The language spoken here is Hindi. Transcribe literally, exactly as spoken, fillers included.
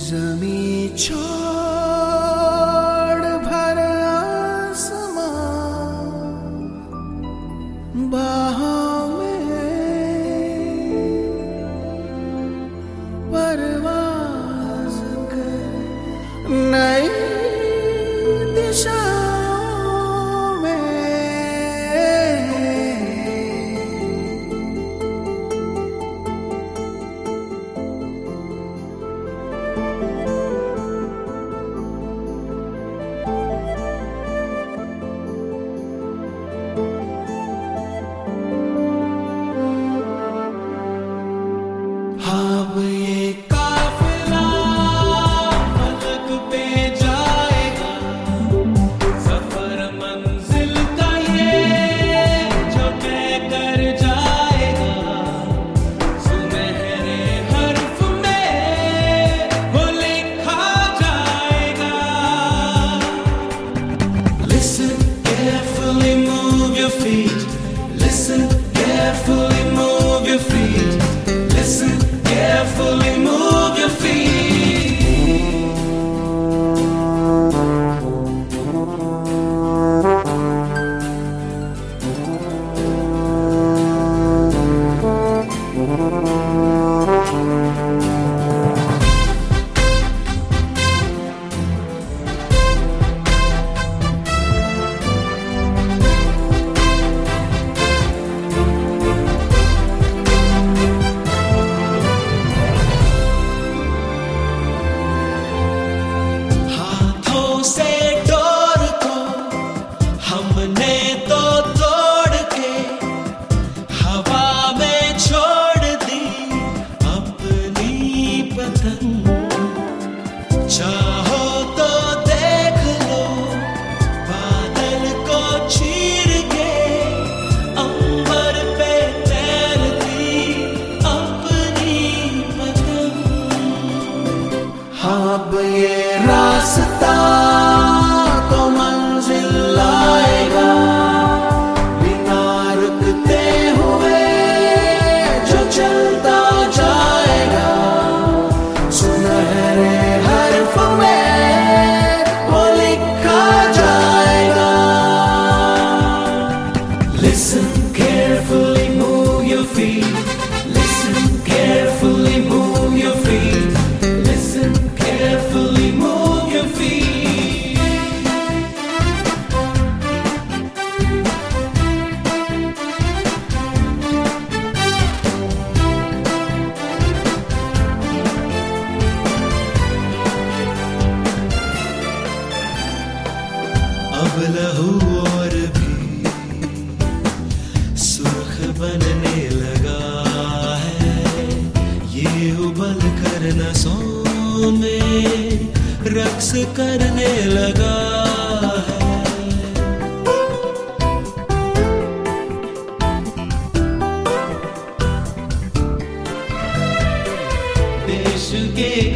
जमी छोड़ भर आसमां बाहों में परवाज़ कर नई दिशाओं में। अब ये काफिला फलक पे जाएगा, सफर मंजिल का ये जो तय कर जाएगा। सुनहरे हर्फ में वो लिखा जाएगा। Listen carefully, move your feet. Listen carefully, move your feet. Listen carefully, move your feet. से डोर को हमने तो तोड़ के हवा में छोड़ दी अपनी पतंग। चाहो तो देख लो बादल को चीर के अंबर पे तैरती अपनी पतंग। अब ये रास्ता तो मंजिल लाएगा, बिना रुकते हुए जो चलता जाएगा। सुनहरे हर्फ में वो लिखा जाएगा। Listen carefully, move your feet. Listen carefully, move your feet. Listen carefully, move your feet. अब लहू और भी सुर्ख बनने लगा है, ये उबल कर नसों में रक्स करने लगा है। देश के